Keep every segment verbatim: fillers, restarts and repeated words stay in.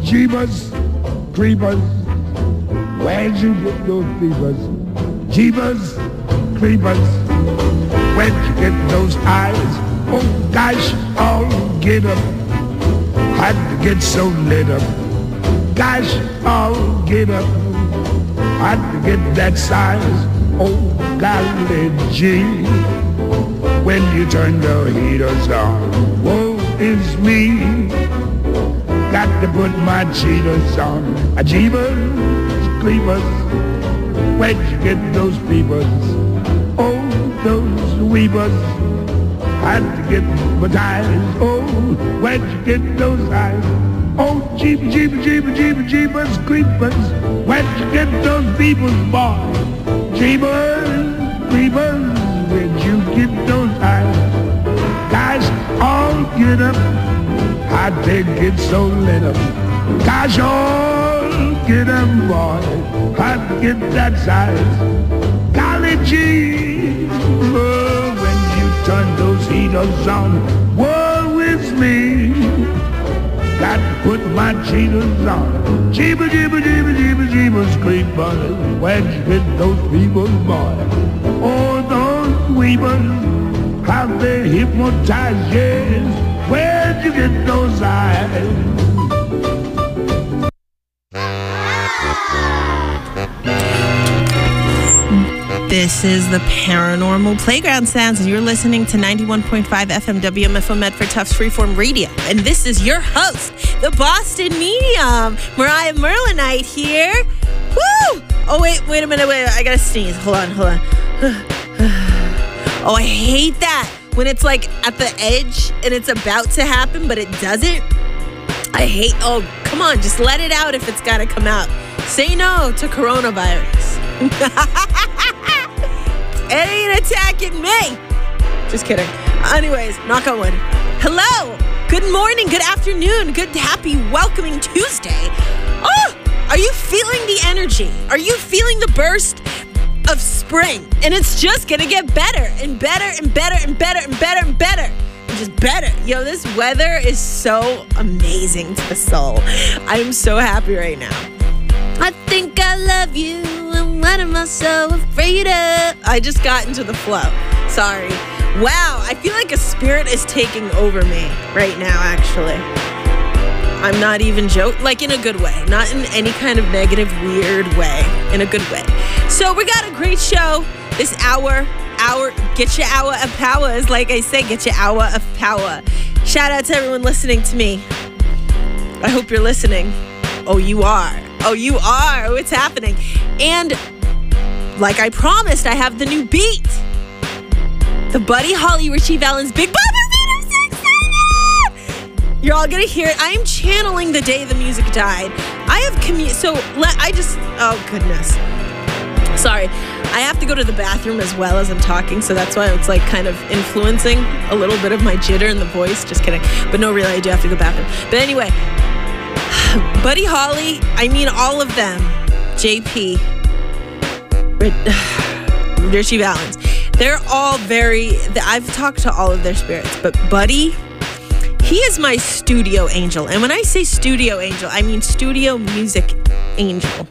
Jeebus Creepers, where'd you get those peepers? Jeebus Creepers, where'd you get those eyes? Oh gosh, I'll get up. Had to get so lit up. Gosh, I'll get up. Had to get that size. Oh golly gee, when you turn the heaters on, woe is me. Got to put my cheetahs on. A Jeebus Creepers, where'd you get those peepers? Oh, those weepers. Had to get my eyes. Oh, where'd you get those eyes? Oh, Jeep, Jeep, Jeep, Jeep, Jeebus Creepers, where'd you get those people's boy? Jeebus Creepers, where'd you get those eyes? Guys, all get up. I take it so lit up. Gosh, all get up, boy. I get that size. Golly gee, oh, when you turn those heaters on, woe is me. Got to put my cheetahs on. Jeeba, jeeba, jeeba, jeeba, jeebus creepers, where'd you get those people, boy? Oh, those weavers, how they hypnotize, yes. Where'd you get those eyes? This is the Paranormal Playground Sounds, and you're listening to ninety-one point five F M W M F O Medford Tufts Freeform Radio. And this is your host, the Boston Medium, Mariah Merlinite here. Woo! Oh, wait, wait a minute, wait, I gotta sneeze. Hold on, hold on. Oh, I hate that. When it's like at the edge and it's about to happen, but it doesn't. I hate, oh, come on, just let it out if it's gotta come out. Say no to coronavirus. It ain't attacking me. Just kidding. Anyways, knock on wood. Hello. Good morning. Good afternoon. Good happy welcoming Tuesday. Oh, are you feeling the energy? Are you feeling the burst of spring? And it's just gonna get better and better and better and better and better and better. And just better. Yo, this weather is so amazing to the soul. I'm so happy right now. I think I love you. What am I so afraid of? I just got into the flow. Sorry. Wow, I feel like a spirit is taking over me right now, actually. I'm not even joking, like in a good way. Not in any kind of negative, weird way. In a good way. So we got a great show this hour. Hour, get your hour of power. Is like I say, get your hour of power. Shout out to everyone listening to me. I hope you're listening. Oh, you are. Oh, you are. Oh, it's happening. And like I promised, I have the new beat. The Buddy Holly Richie Valens Big Bopper beat. I'm so excited. You're all going to hear it. I am channeling the day the music died. I have commu- So let I just, oh, goodness. Sorry. I have to go to the bathroom as well as I'm talking, so that's why it's like kind of influencing a little bit of my jitter in the voice. Just kidding. But no, really, I do have to go to the bathroom. But anyway, Buddy Holly, I mean all of them. J P, Richie Valens. They're all very, I've talked to all of their spirits, but Buddy, he is my studio angel. And when I say studio angel, I mean studio music angel.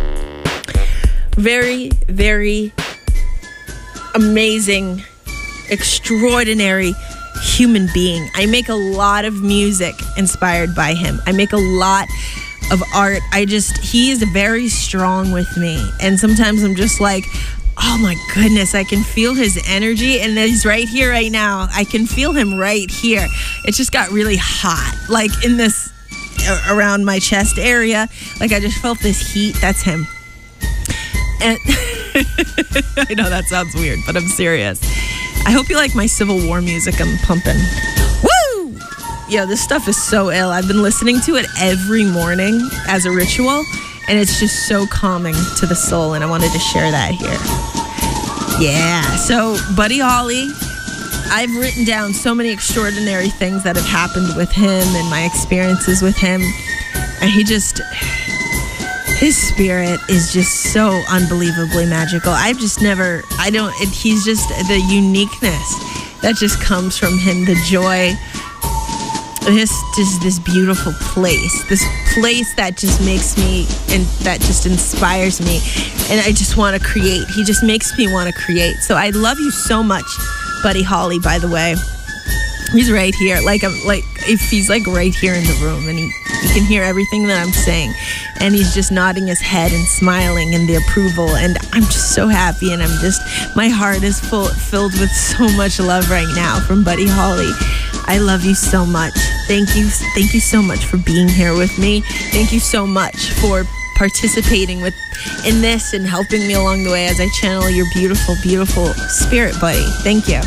Very, very amazing, extraordinary human being. I make a lot of music inspired by him. I make a lot of art. I just, he is very strong with me. And sometimes I'm just like, oh my goodness, I can feel his energy. And he's right here right now. I can feel him right here. It just got really hot, like in this, around my chest area. Like I just felt this heat. That's him. And I know that sounds weird, but I'm serious. I hope you like my Civil War music I'm pumping. Woo! Yo, this stuff is so ill. I've been listening to it every morning as a ritual, and it's just so calming to the soul, and I wanted to share that here. Yeah, so Buddy Holly, I've written down so many extraordinary things that have happened with him and my experiences with him, and he just... his spirit is just so unbelievably magical. I've just never, I don't, it, he's just the uniqueness that just comes from him, the joy. this just this beautiful place, this place that just makes me and that just inspires me, and I just want to create. He just makes me want to create. So I love you so much, Buddy Holly. By the way, he's right here. Like I'm like if he's like right here in the room, and he he can hear everything that I'm saying, and he's just nodding his head and smiling in the approval, and I'm just so happy, and I'm just my heart is full filled with so much love right now from Buddy Holly. I love you so much. Thank you. Thank you so much for being here with me. Thank you so much for participating with in this and helping me along the way as I channel your beautiful, beautiful spirit, buddy. Thank you.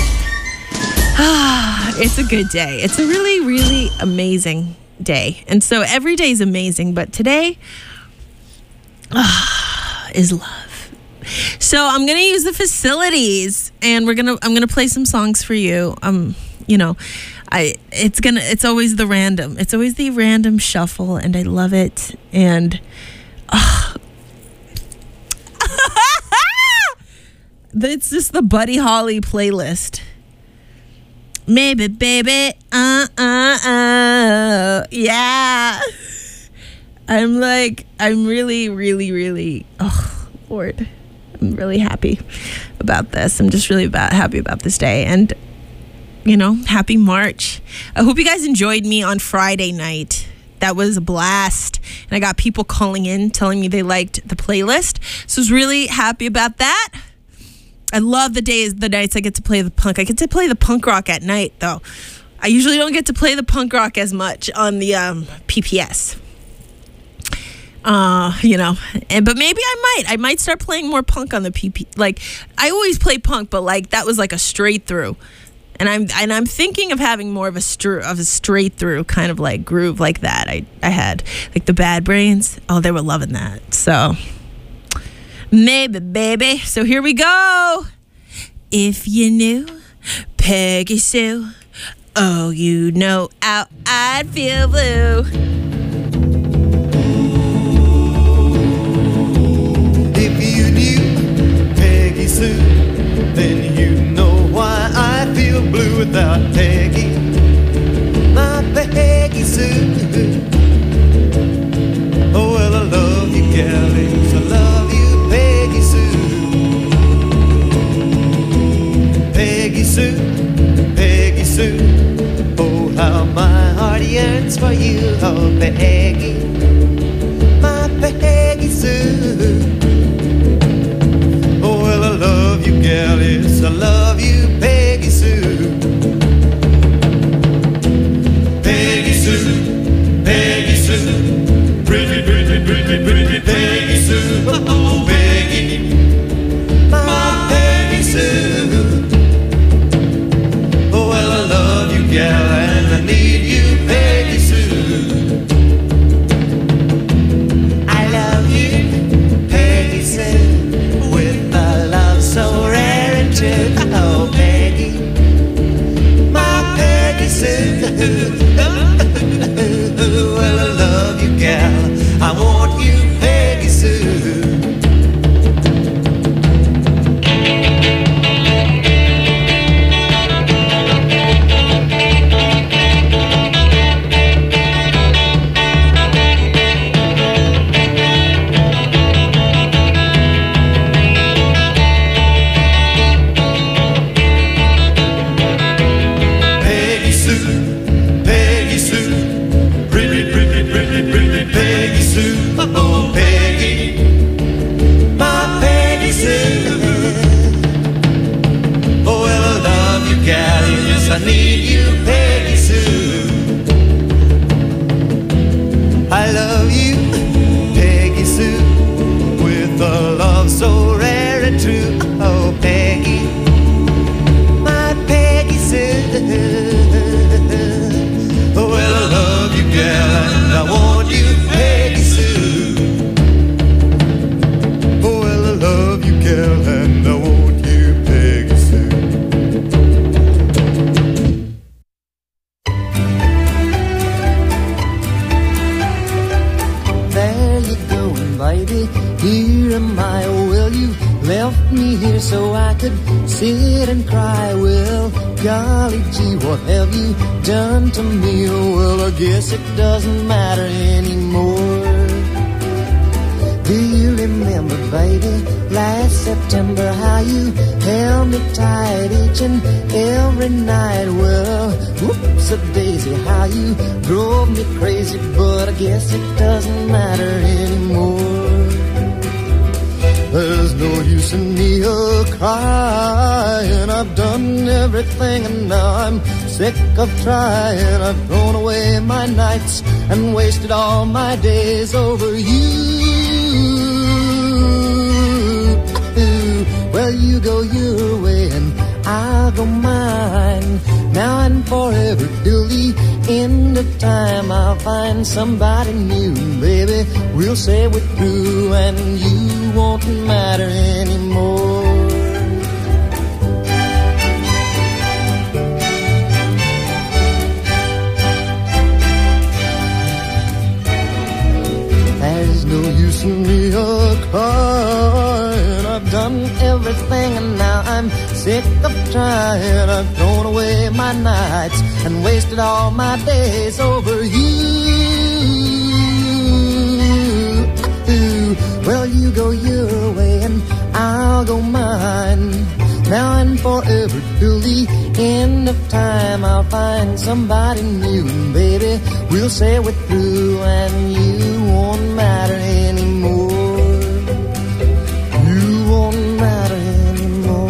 Ah, it's a good day. It's a really, really amazing day. And so every day is amazing, but today ah, is love. So I'm going to use the facilities, and we're going to I'm going to play some songs for you. Um You know, I it's gonna it's always the random. It's always the random shuffle, and I love it. And uh, it's just the Buddy Holly playlist. Maybe, baby, uh, uh, uh, yeah. I'm like, I'm really, really, really, oh, Lord, I'm really happy about this. I'm just really about happy about this day. And you know, happy March. I hope you guys enjoyed me on Friday night. That was a blast. And I got people calling in telling me they liked the playlist. So I was really happy about that. I love the days, the nights I get to play the punk. I get to play the punk rock at night, though. I usually don't get to play the punk rock as much on the um, P P S. Uh, you know, and but maybe I might. I might start playing more punk on the P P. Like, I always play punk, but like that was like a straight through. And I'm and I'm thinking of having more of a str- of a straight through kind of like groove like that. I I had like the Bad Brains. Oh, they were loving that. So maybe, baby. So here we go. If you knew Peggy Sue, oh, you know how I'd feel blue. If you knew Peggy Sue, then you know why I feel blue without Peggy, my Peggy Sue. Oh, well, I love you, galleys, I love you, Peggy Sue. Peggy Sue, Peggy Sue, oh, how my heart yearns for you, oh, Peggy, my Peggy Sue. Oh, well, I love you, galleys, I love you, Peggy Sue. Peggy Sue, Peggy Sue, pretty, pretty, pretty, pretty Peggy Sue. Oh, Peggy, my Peggy Sue. Oh, well, I love you, gal, and I need you, Peggy Sue. I love you, Peggy Sue, with a love so rare and true. Oh, Peggy, my Peggy Sue. Well, I love you, gal, I want you, Peggy Sue. Peggy Sue, Peggy Sue, pretty, pretty, pretty, pretty Peggy Sue. Oh, Peggy, my Peggy Sue. Oh, well, I love you, gal, yes, I need you, Peggy Sue. I love you, Peggy Sue, with a love so rare and true. Oh, Peggy, my Peggy Sue. Oh, well, I love you, gal, and I want you, Peggy Sue. Oh, well, I love you, gal, and I want me here so I could sit and cry. Well, golly gee, what have you done to me? Oh, well, I guess it doesn't matter anymore. Do you remember, baby, last September, how you held me tight each and every night? Well, whoops a daisy, how you drove me crazy, but I guess it doesn't matter anymore. There's no use in me a crying. I've done everything and now I'm sick of trying. I've thrown away my nights and wasted all my days over you. Well, you go your way and I'll go mine. Now and forever till the end of time, I'll find somebody new, baby. We'll say we're through and you won't matter anymore. There's no use in me a crying. I've done everything and now I'm sick of trying. I've thrown away my nights and wasted all my days over you. Well, you go your way and I'll go mine. Now and forever till the end of time, I'll find somebody new, and baby, we'll say we're through and you won't matter anymore. You won't matter anymore.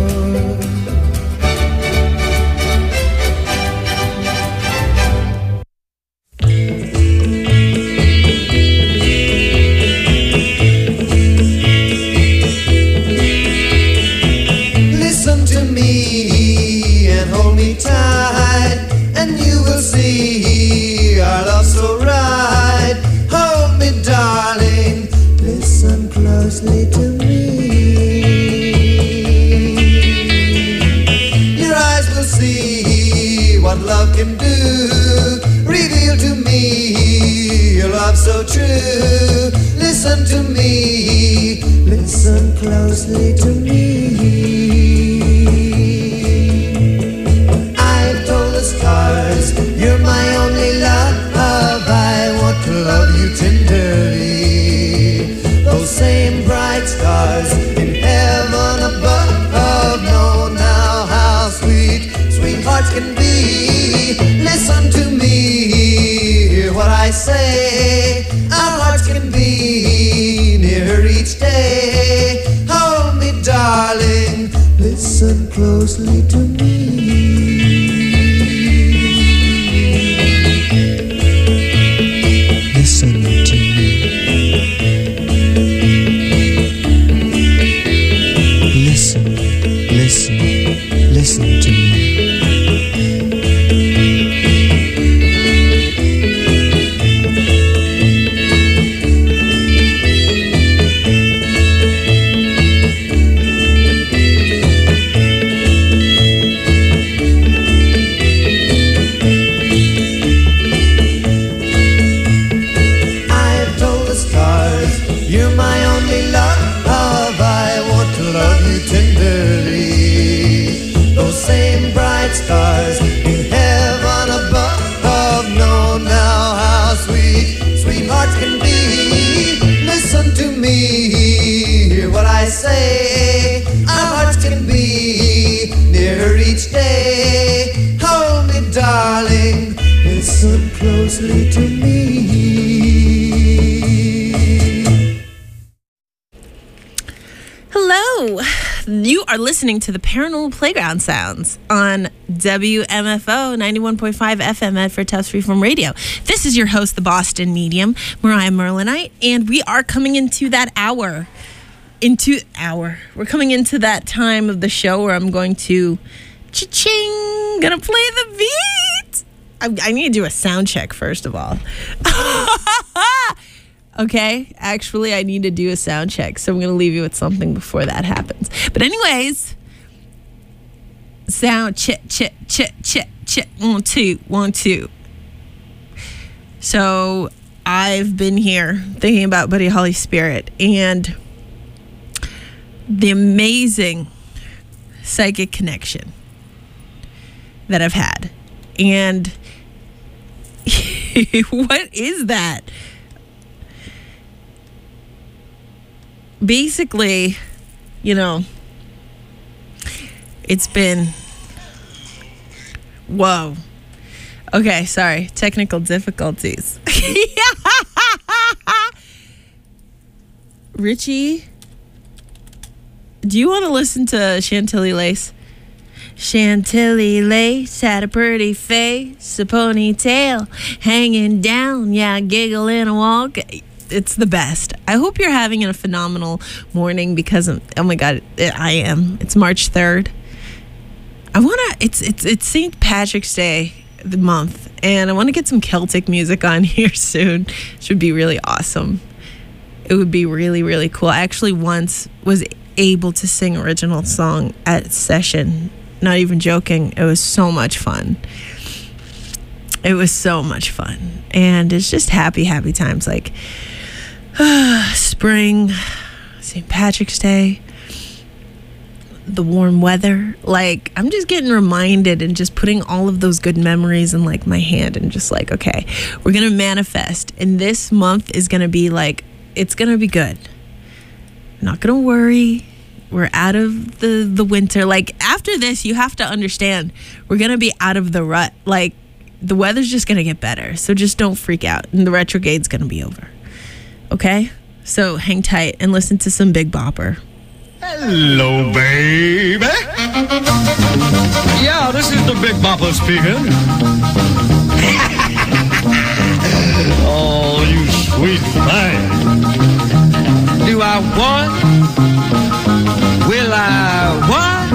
Listen to me and hold me tight, and you will see our love so right. Hold me, darling, listen closely to me. Your eyes will see what love can do. Reveal to me your love so true. Listen to me, listen closely to me. I've told the stars you're my only love. I want to love you tenderly. Those same bright stars in heaven above know now how sweet, sweet hearts can be. Listen to me, hear what I say. Our hearts can be nearer each day. Hold me, darling, listen closely to me. Listen to me. Listen, listen, listen to me. I've told the stars you're my only love. I want to love you tenderly. Those same bright stars in heaven above know now how sweet, sweet hearts can be. Listen to me, hear what I say. Our hearts can be nearer each day. Hold me, darling, listen closely to me. Hello. You are listening to the Paranormal Playground Sounds on W M F O ninety-one point five F M Medford Tufts Freeform Radio. This is your host, the Boston Medium, Mariah Merlinite, and we are coming into that hour. Into hour. We're coming into that time of the show where I'm going to cha-ching, gonna play the beat. I, I need to do a sound check first of all. Okay, actually, I need to do a sound check, so I'm going to leave you with something before that happens. But anyways, sound check, check, check, check, check, one, two, one, two. So I've been here thinking about Buddy Holly Spirit, and the amazing psychic connection that I've had. And what is that? Basically, you know, it's been, whoa. Okay, sorry. Technical difficulties. Richie, do you want to listen to Chantilly Lace? Chantilly Lace had a pretty face, a ponytail hanging down, yeah, giggle and a walk. It's the best. I hope you're having a phenomenal morning because, of, oh my God, I am. It's March third. I want to, it's, it's, it's Saint Patrick's Day, the month, and I want to get some Celtic music on here soon. Should be really awesome. It would be really, really cool. I actually once was able to sing original song at session. Not even joking. It was so much fun. It was so much fun. And it's just happy, happy times. Like uh, spring, Saint Patrick's Day, the warm weather. Like, I'm just getting reminded and just putting all of those good memories in like my hand and just like, okay, we're going to manifest. And this month is going to be like, it's going to be good. Not going to worry. We're out of the, the winter. Like, after this, you have to understand, we're going to be out of the rut. Like, the weather's just going to get better. So just don't freak out. And the retrograde's going to be over. Okay? So hang tight and listen to some Big Bopper. Hello, baby. Yeah, this is the Big Bopper speaking. Oh, you sweet thing. Do I want? Will I what?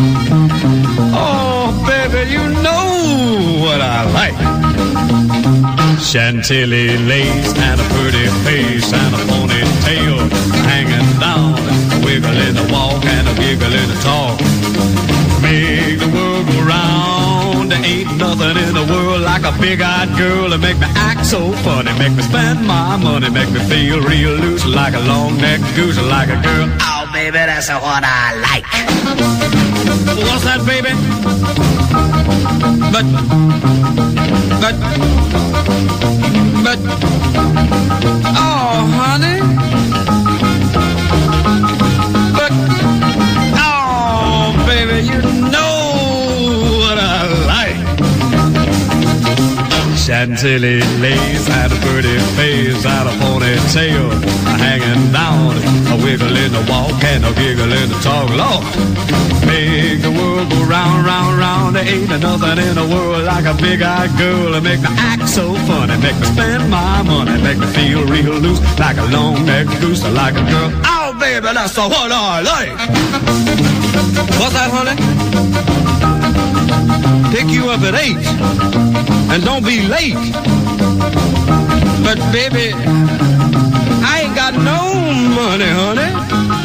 Oh, baby, you know what I like. Chantilly lace and a pretty face and a ponytail hanging down, a wiggle in the walk and a giggle in the talk. Make the world go round. There ain't nothing in the world like a big-eyed girl to make me act so funny, make me spend my money, make me feel real loose like a long-necked goose, like a girl. Oh, baby, that's what I like. What's that, baby? But, but, but, oh, honey. But, oh, baby, you know what I like. Chantilly lace had a pretty face, had a ponytail hanging down, a wiggle in the walk and a giggle in the talk. Lord, make the world go round, round, round. There ain't nothing in the world like a big-eyed girl to make me act so funny, make me spend my money, make me feel real loose like a long-necked goose, like a girl. Oh, baby, that's what I like. What's that, honey? Pick you up at eight, and don't be late. But baby, I ain't got no money, honey.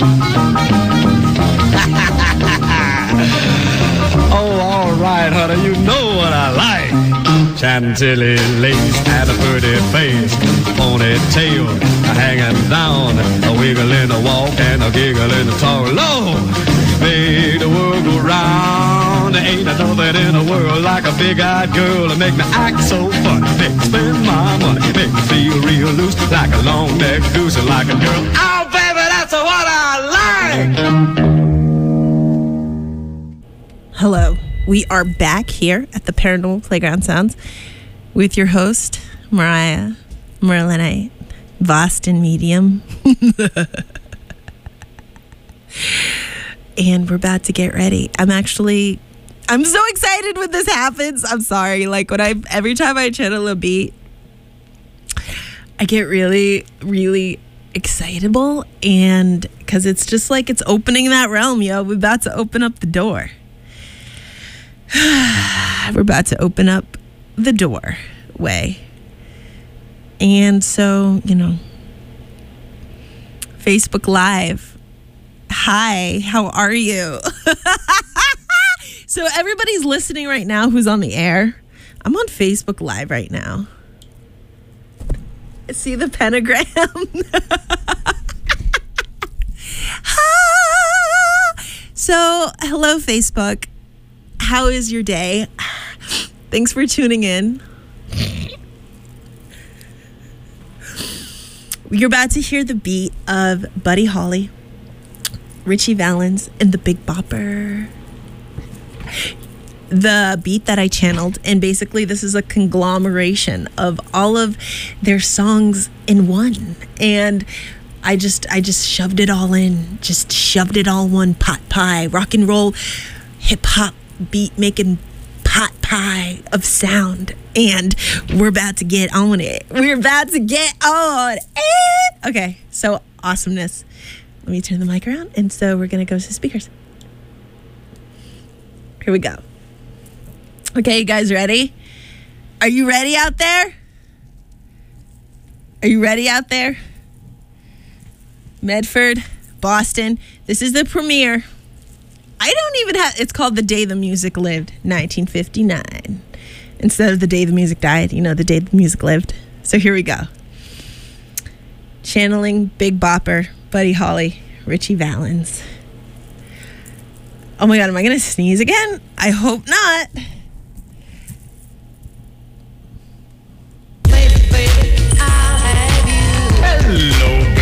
Oh, all right, honey, you know what I like. Chantilly lace had a pretty face, ponytail hanging down, a wiggle in the walk and a giggle in the talk. Lord, made the world go round. There ain't nothing in the world like a big-eyed girl to make me act so funny, make me spend my money, make me feel real loose like a long-necked goose, like a girl. Oh, baby, that's what I like. Hello. We are back here at the Paranormal Playground Sounds with your host, Mariah Merlinite, Boston Medium. And we're about to get ready. I'm actually, I'm so excited when this happens. I'm sorry. Like, when I, every time I channel a beat, I get really, really excitable. And because it's just like, it's opening that realm, yo. We're about to open up the door. We're about to open up the doorway. And so, you know, Facebook Live. Hi, how are you? So everybody's listening right now who's on the air. I'm on Facebook Live right now. See the pentagram? Hi. So, hello, Facebook. How is your day? Thanks for tuning in. You're about to hear the beat of Buddy Holly, Richie Valens, and the Big Bopper. The beat that I channeled, and basically this is a conglomeration of all of their songs in one. And I just I just shoved it all in, just shoved it all one pot pie, rock and roll, hip hop beat making pot pie of sound. And we're about to get on it. We're about to get on it. Okay, so awesomeness. Let me turn the mic around. And so we're going to go to speakers. Here we go. Okay, you guys ready? Are you ready out there? Are you ready out there? Medford, Boston. This is the premiere. I don't even have, it's called The Day the Music Lived, nineteen fifty-nine. Instead of The Day the Music Died, you know, The Day the Music Lived. So here we go. Channeling Big Bopper, Buddy Holly, Richie Valens. Oh my God, am I going to sneeze again? I hope not. Hello, baby.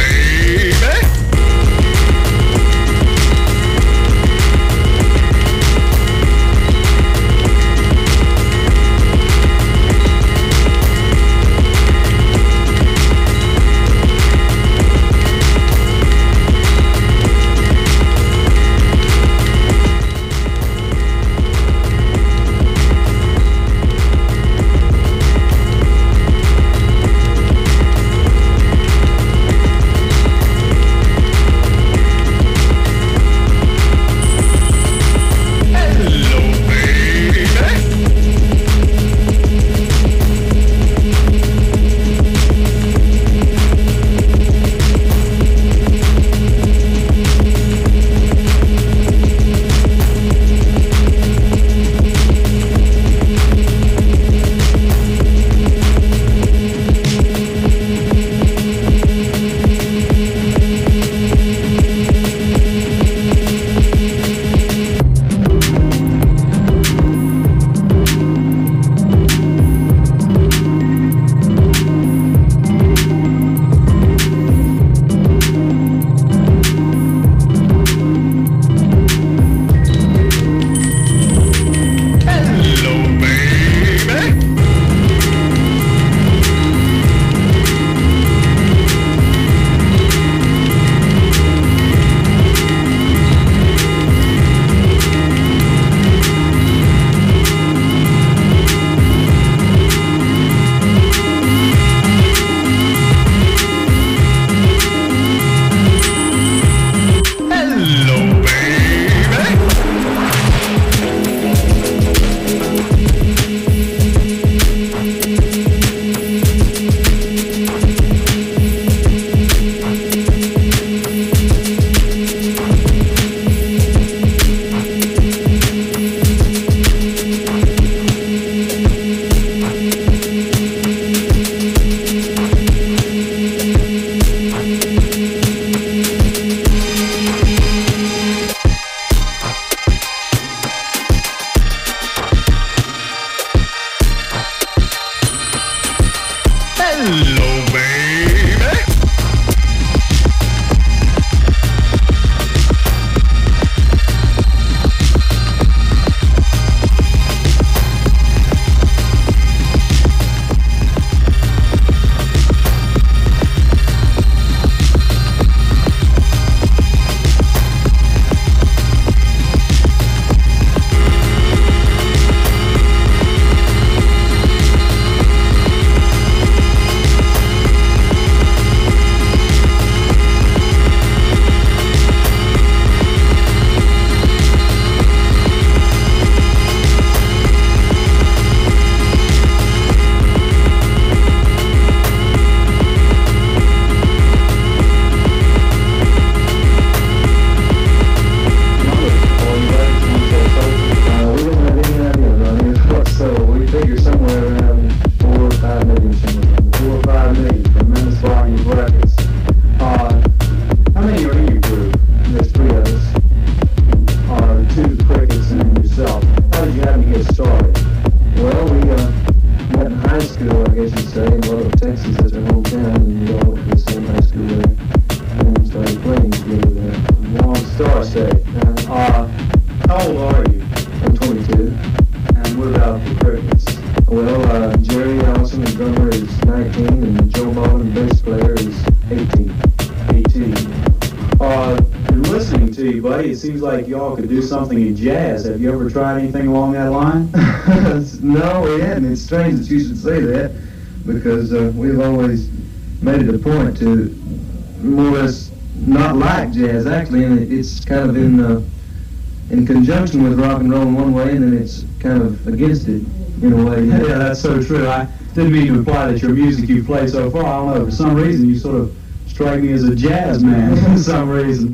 How old are you? I'm twenty-two. And what about the Crickets? Well, uh, Jerry Allison, the drummer, is nineteen, and Joe Mullen, the bass player, is eighteen. eighteen. Uh, in listening to you, buddy, it seems like y'all could do something in jazz. Have you ever tried anything along that line? No, we hadn't. It's strange that you should say that, because uh, we've always made it a point to more or less not like jazz, actually, and it's kind of in uh, in conjunction with rock and roll in one way, and then it's kind of against it in a way. Yeah, that's so true. I didn't mean to imply that your music you played so far, I don't know, for some reason you sort of strike me as a jazz man for some reason.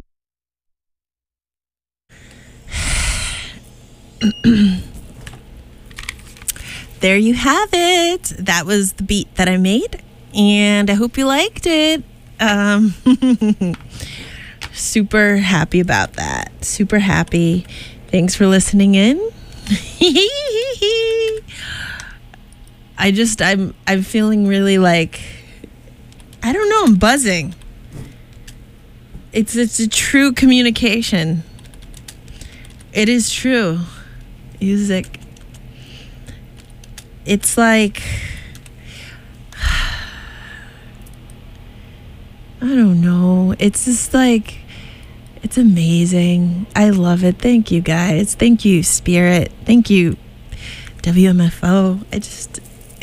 There you have it. That was the beat that I made, and I hope you liked it. Um, super happy about that. Super happy. Thanks for listening in. I just, I'm, I'm feeling really like, I don't know, I'm buzzing. It's, it's a true communication. It is true. Music. It's like, I don't know. It's just like, it's amazing. I love it. Thank you, guys. Thank you, Spirit. Thank you, W M F O. I just,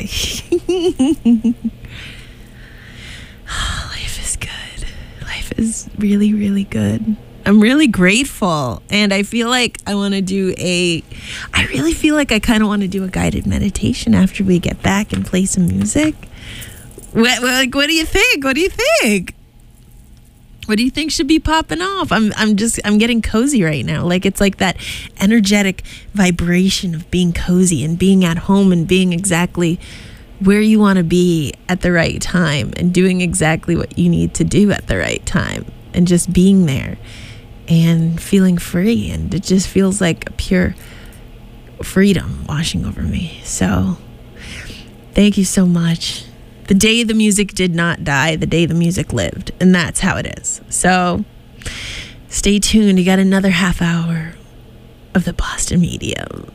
life is good. Life is really, really good. I'm really grateful, and I feel like I want to do a, I really feel like I kind of want to do a guided meditation after we get back and play some music. What, like, what do you think? What do you think? What do you think should be popping off? I'm, I'm just, I'm getting cozy right now. Like, it's like that energetic vibration of being cozy and being at home and being exactly where you want to be at the right time and doing exactly what you need to do at the right time and just being there and feeling free. And it just feels like a pure freedom washing over me. So thank you so much. The day the music did not die, the day the music lived. And that's how it is. So stay tuned. You got another half hour of the Boston Medium.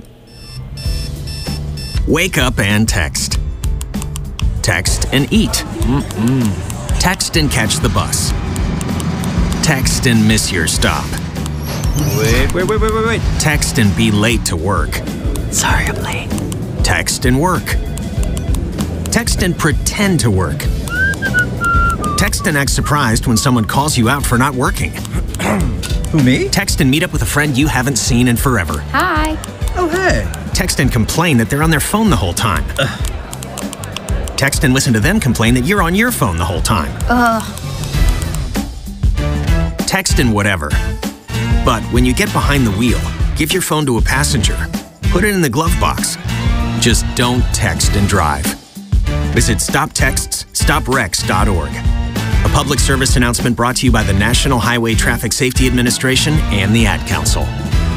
Wake up and text. Text and eat. Mm-mm. Text and catch the bus. Text and miss your stop. Wait, wait, wait, wait, wait, wait. Text and be late to work. Sorry, I'm late. Text and work. Text and pretend to work. Text and act surprised when someone calls you out for not working. Who, me? Text and meet up with a friend you haven't seen in forever. Hi. Oh, hey. Text and complain that they're on their phone the whole time. Ugh. Text and listen to them complain that you're on your phone the whole time. Ugh. Text and whatever. But when you get behind the wheel, give your phone to a passenger. Put it in the glove box. Just don't text and drive. Visit stop texts stop wrecks dot org. A public service announcement brought to you by the National Highway Traffic Safety Administration and the Ad Council.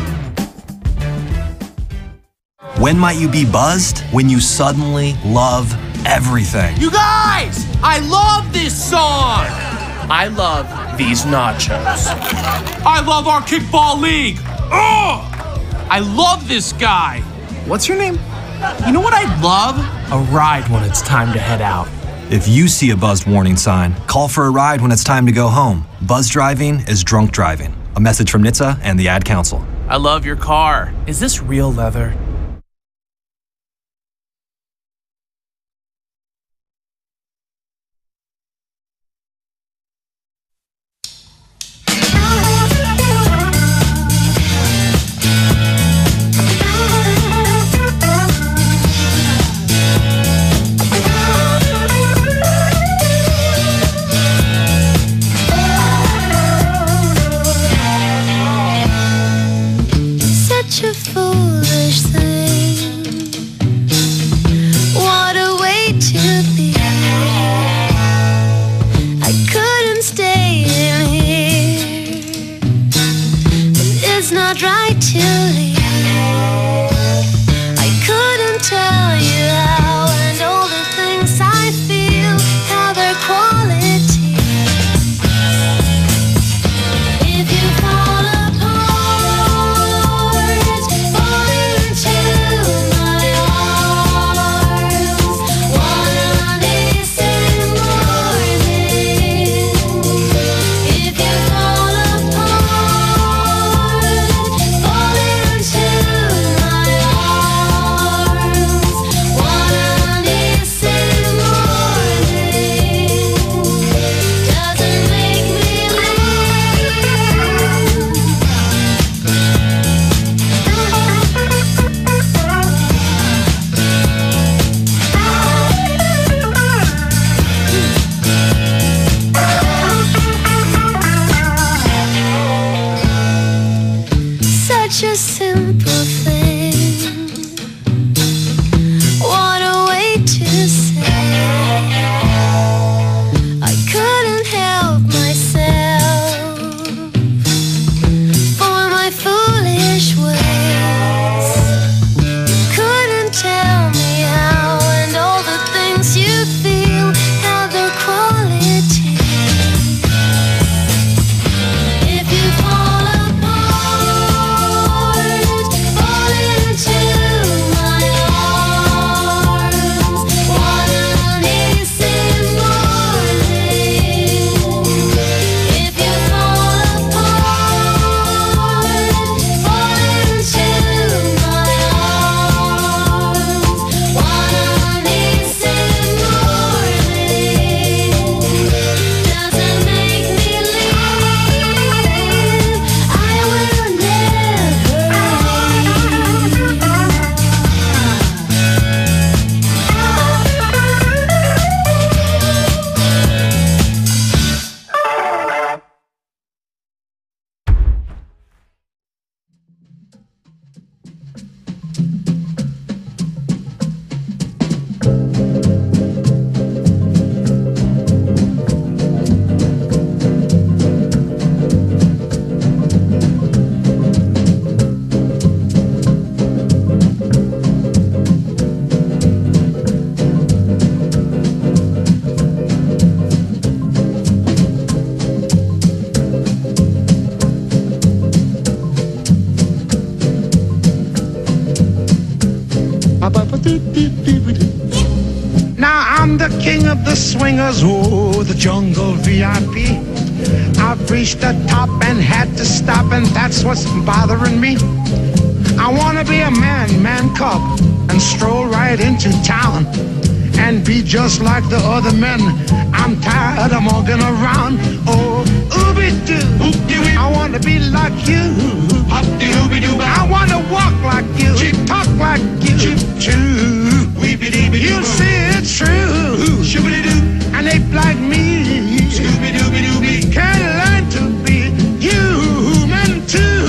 When might you be buzzed? When you suddenly love everything. You guys! I love this song! I love these nachos. I love our kickball league! Ugh! I love this guy! What's your name? You know what I'd love? A ride when it's time to head out. If you see a buzzed warning sign, call for a ride when it's time to go home. Buzz driving is drunk driving. A message from N H T S A and the Ad Council. I love your car. Is this real leather? If you fall apart simple thing. What a way to say I couldn't help myself for my foolish ways. You couldn't tell me how, and all the things you feel have their quality. If you fall apart, fall into my arms. What an easy morning. If you fall apart, fall into my arms. What an easy morning. Doesn't make me leave. I will never Now I'm the king of the swingers, oh, the jungle V I P. I've reached the top and had to stop, and that's what's bothering me. I wanna be a man, man cub, and stroll right into town and be just like the other men. I'm tired of walking around. Oh, ooby-doo, I wanna be like you. I wanna walk like you, talk like you, you see it's true, and they like me can learn to be human too.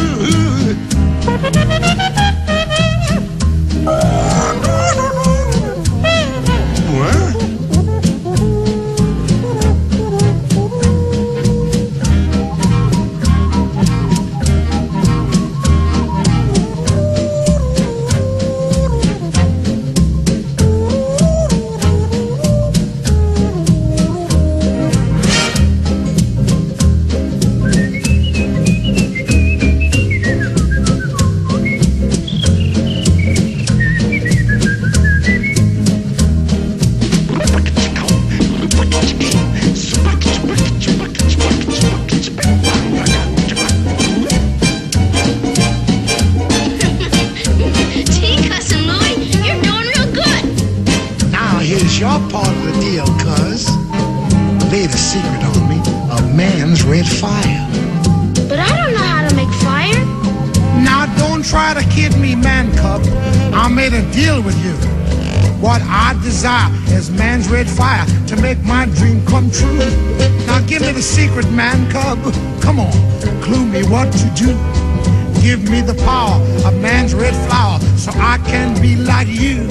Gee, Cousin Louie, you're doing real good. Now here's your part of the deal, cuz. Laid a secret on me, a man's red fire. But I don't know how to make fire. Now don't try to kid me, man cub. I made a deal with you. What I desire is man's red fire to make my dream come true. Now give me the secret, man cub. Come on, clue me what to do. Give me the power of man's red flower so I can be like you.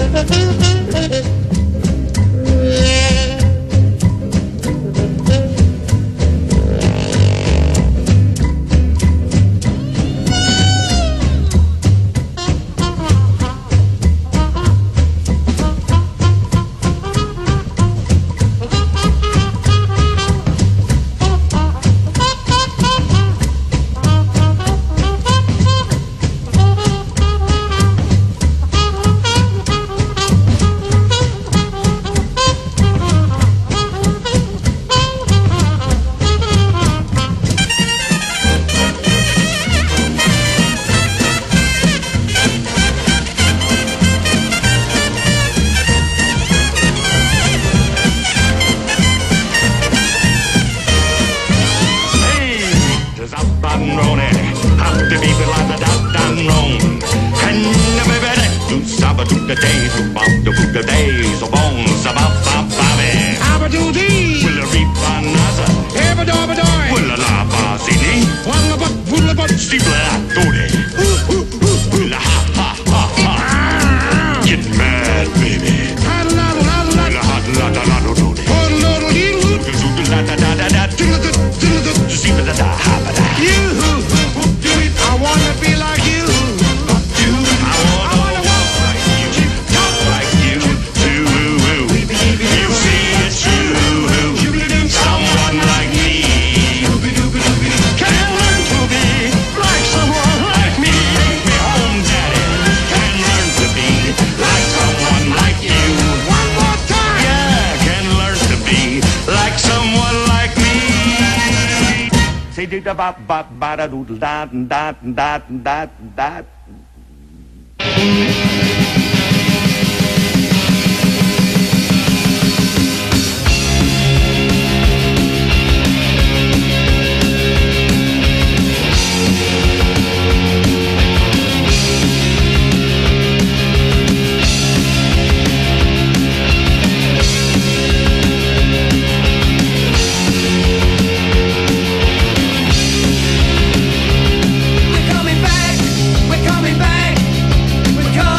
the days, about the book the days of bones, about Bob Bobby. Abadoo-dee. Will a reap another? Ebba-dobba-doy. Will a la bazini? Walla-but, walla-but. Steeple-a-doody. Ooh, ooh, ooh. did da ba ba ba da doodle da da da da da. We're coming back, we're coming back, we're coming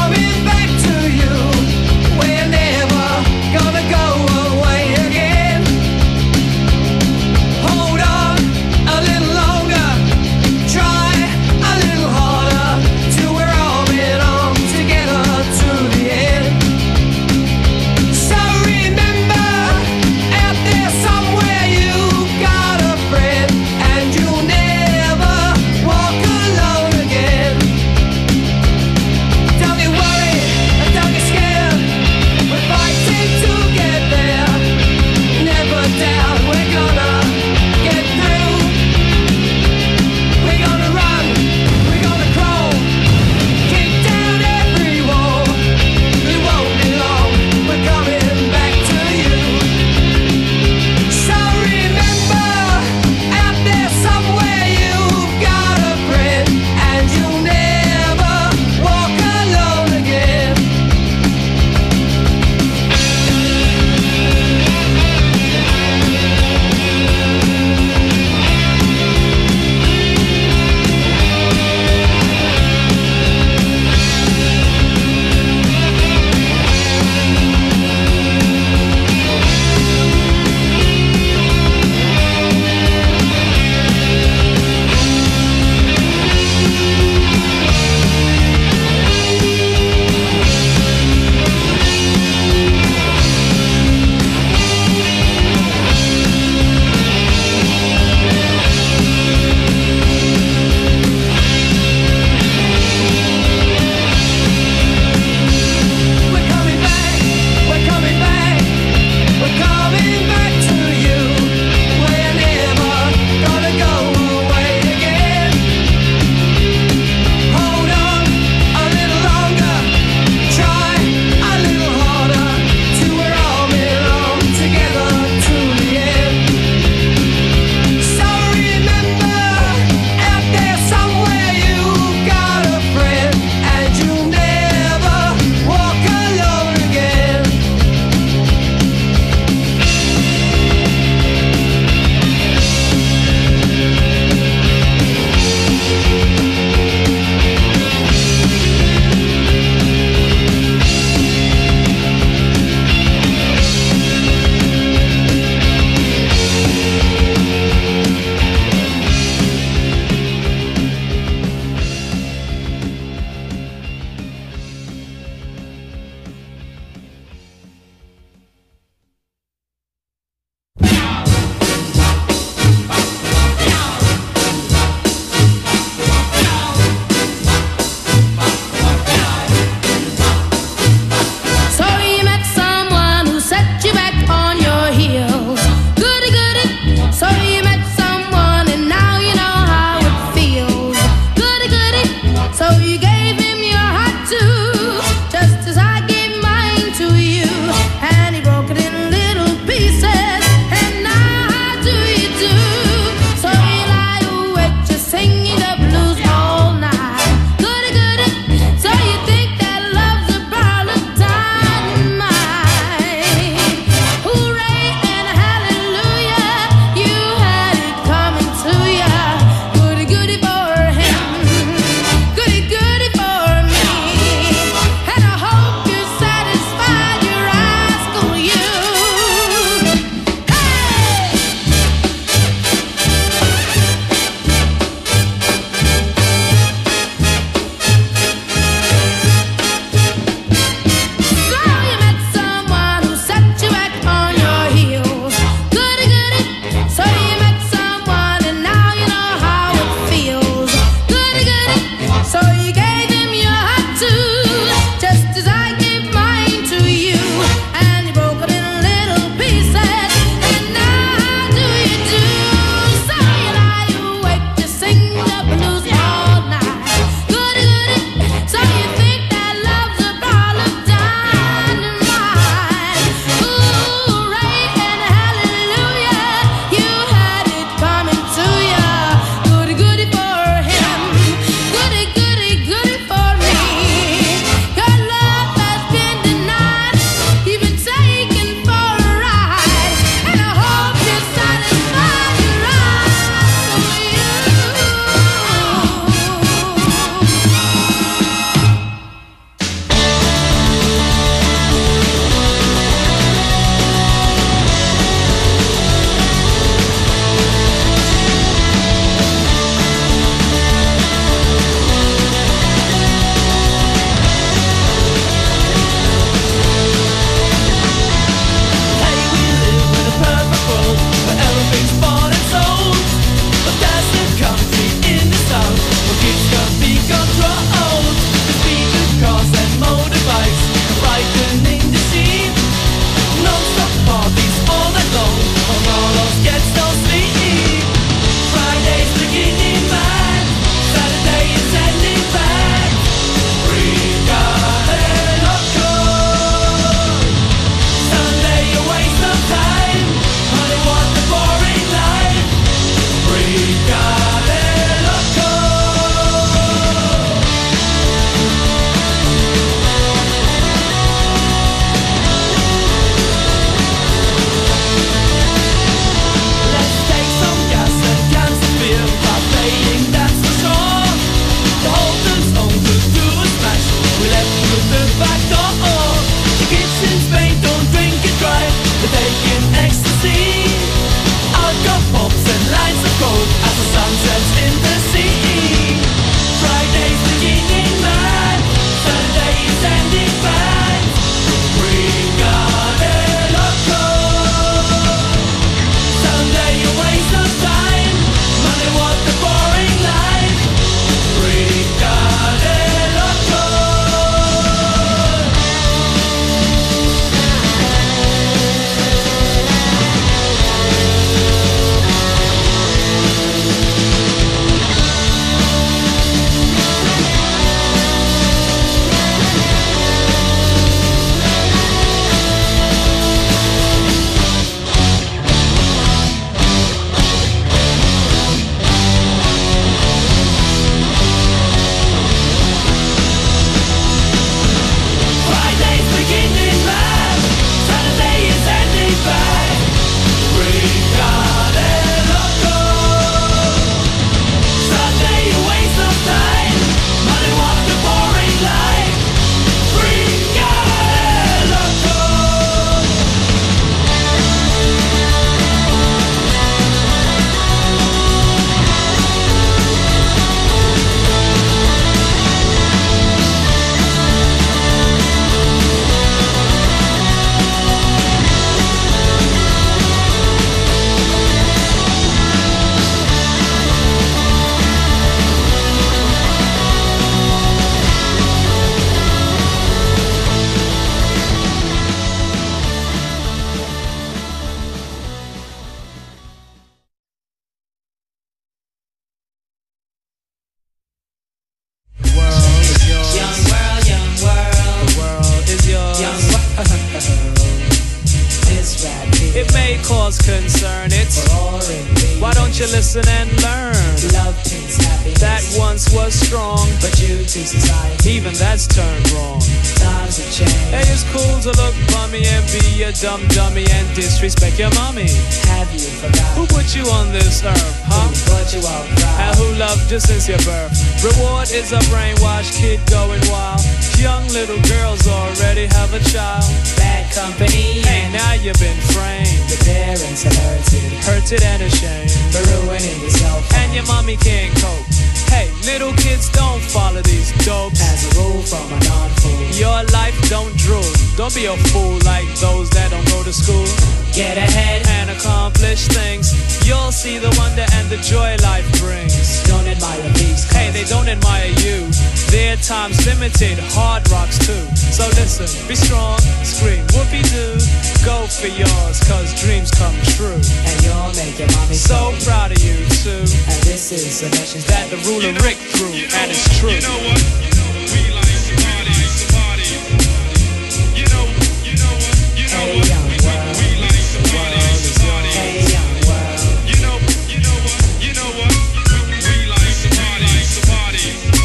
listen and learn. Love, peace, happiness. That once was strong, but due to society, even that's turned wrong. Times have changed. Hey, it's cool to look bummy and be a dumb dummy and disrespect your mommy. Have you forgotten who put you on this earth, huh? Who put you on proud? And who loved you since your birth? Reward is a brainwashed kid going wild. Young little girls already have a child. Bad company. Hey, now you've been framed. The parents alerted, hurted and ashamed for ruining yourself. And your mommy can't cope. Hey, little kids don't follow these dopes. As a rule from a non-fool. Your life don't drool. Don't be a fool like those that don't go to school. Get ahead and accomplish things. You'll see the wonder and the joy life brings. Don't admire these. Hey, they don't admire you. Their time's limited, hard rocks too. So listen, be strong, scream whoopee-doo. Go for yours, cause dreams come true. And you'll make your mommy so cold. Proud of you too. And this is a message that the ruler Rick threw, you know, and it's true. You know what? You know we like to party, to party. You know, you know what? You know hey, what? Young We, world. we like to party, to party. Hey, young world. You know, you know what? You know what? We like to party, to party.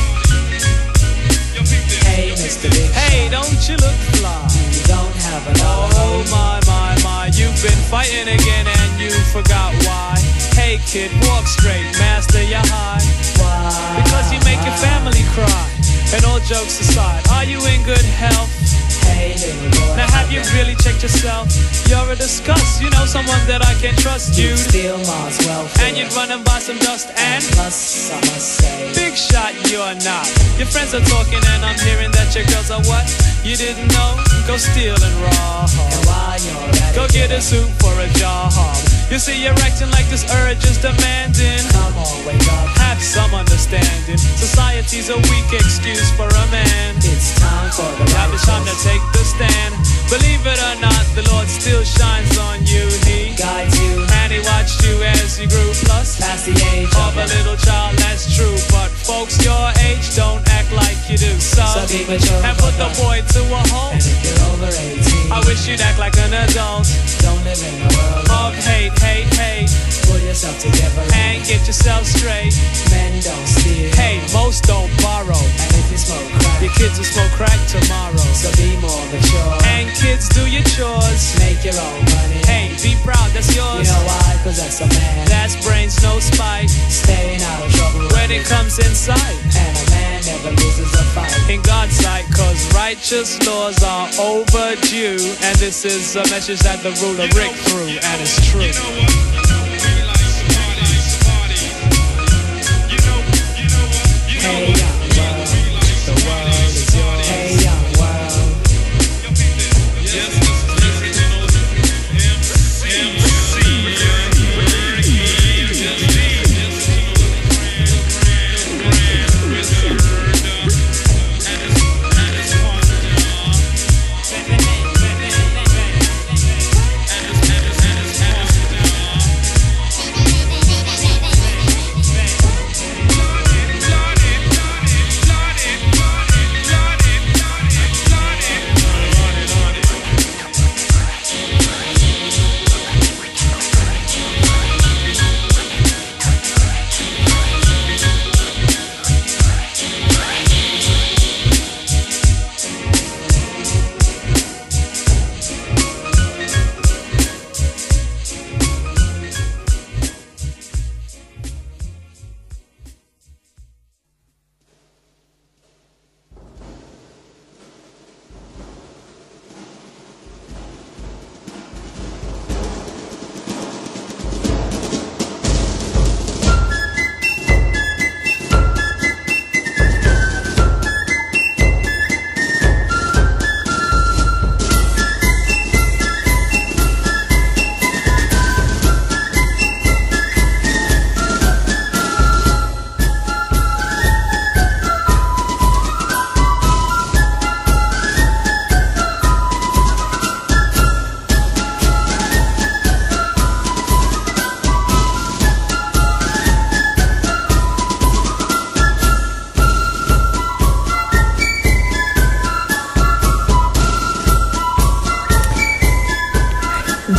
Yo, peep this. Hey, Mister Big Hey, don't you look fly? You don't have enough. Oh my, my, my, you've been fighting again and you forgot why. Hey kid, walk straight, master your high. Why? Because you make your family cry. And all jokes aside, are you in good health? Hey little boy. Now have you really checked yourself? You're a disgust, you know someone that I can trust you. You'd steal Mars welfare. And you'd run and buy some dust and, and plus, I must say, big shot you're not. Your friends are talking and I'm hearing that your girls are what? You didn't know? Go steal and rob. And while you're at Go it, get a suit for a job. You see you're acting like this urge is demanding. Come on, wake up. Have some understanding. Society's a weak excuse for a man. It's time for the Now it's time to take the stand. Believe it or not, the Lord still shines on you. He guides you, and He watched you as you grew. Plus, past the age of a little child, that's true. But folks your age don't act like you do. So, so be mature and put the boy to a halt. And if you're over eighteen, I wish you'd act like an adult. Don't live in a world of hate, hate, hate. Pull yourself together and get yourself straight. Men don't steal. Hey, most don't borrow. And if you smoke crack, your kids will smoke crack tomorrow. So be more mature. And kids, do your chores. Make your own money. Hey, be proud, that's yours. You know why? Cause that's a man. That's brains, no spite. Staying out of trouble when it comes in sight. And a man never loses a fight. In God's sight, cause righteous laws are overdue. And this is a message that the ruler Rick threw, and it's true. You know what? We like to party, to party. You know, you know what? You know hey, what? young world. We like to party, to party. Hey, young world. Yo, peep this. Yes, this is the original M C.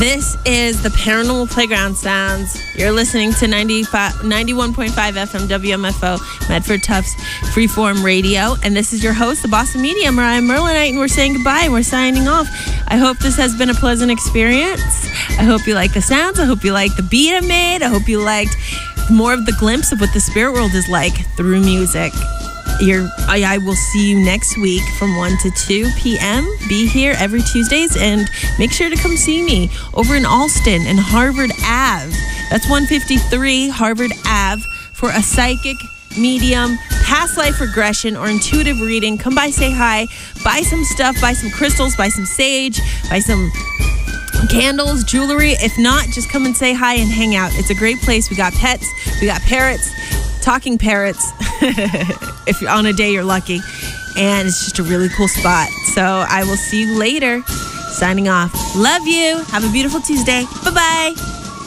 This is the Paranormal Playground Sounds. You're listening to ninety-five, ninety-one point five F M W M F O, Medford Tufts Freeform Radio. And this is your host, the Boss of Media, Mariah Merlinite, and we're saying goodbye and we're signing off. I hope this has been a pleasant experience. I hope you like the sounds. I hope you like the beat I made. I hope you liked more of the glimpse of what the spirit world is like through music. You're, I, I will see you next week from one to two p.m. Be here every Tuesdays and make sure to come see me over in Alston and Harvard Ave. That's one fifty-three Harvard Ave for a psychic, medium, past life regression, or intuitive reading. Come by, say hi, buy some stuff, buy some crystals, buy some sage, buy some candles, jewelry. If not, just come and say hi and hang out. It's a great place. We got pets, we got parrots, talking parrots, if you're on a day you're lucky. And it's just a really cool spot. So I will see you later. Signing off. Love you. Have a beautiful Tuesday. Bye-bye.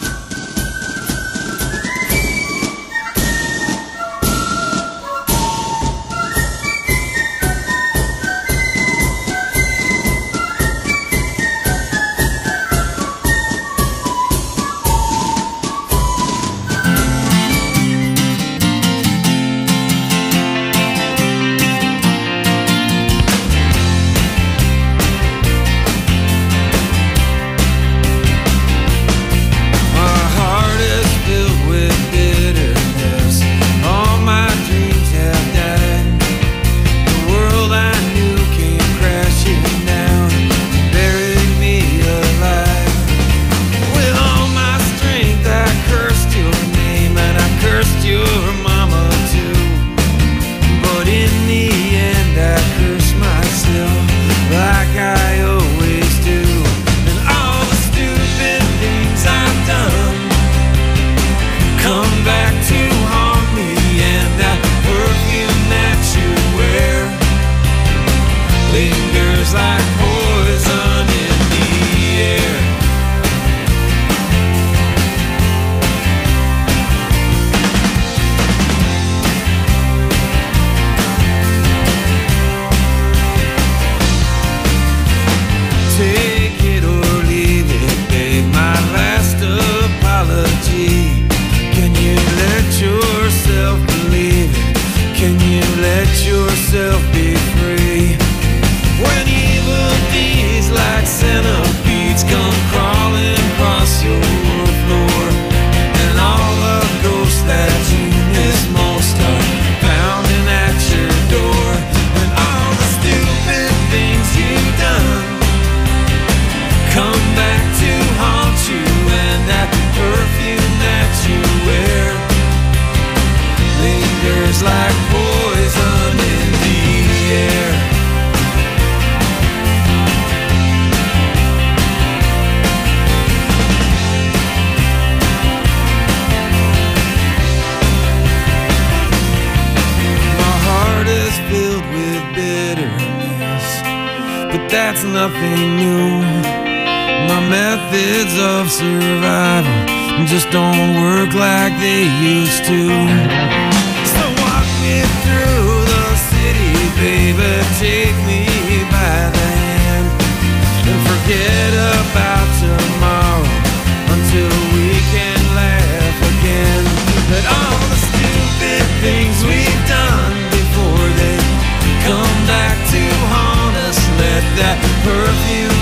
That's nothing new. My methods of survival just don't work like they used to. So walk me through the city, baby, take me by the hand, and forget about tomorrow until we can laugh again. But all the stupid things we've done before they come back to haunt us, let that perfume